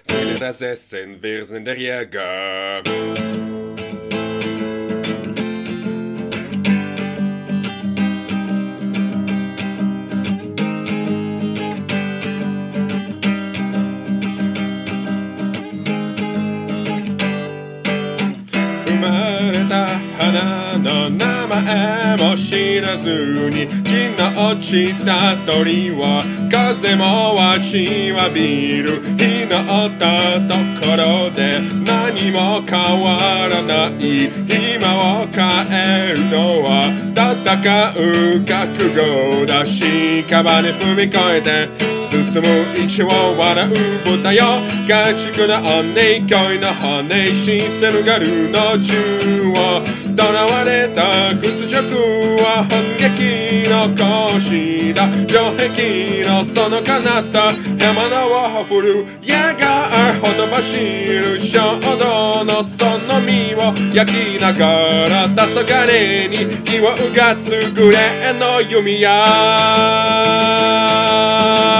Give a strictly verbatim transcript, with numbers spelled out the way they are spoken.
Seele das Essen, wir sind der Jäger.生まれた花の名前も知らずに地の落ちた鳥は風も待ちわびる日のったところで何も変わらない今を変えるのは戦う覚悟だ屍踏み越えて進む一を笑う豚よ合宿の姉恋の羽シセルガルの銃を囚われた屈辱は反撃の腰だ城壁のその彼方山のを振る矢がほとばしる衝動のその身を焼きながら黄昏に火をうがつグレーの弓矢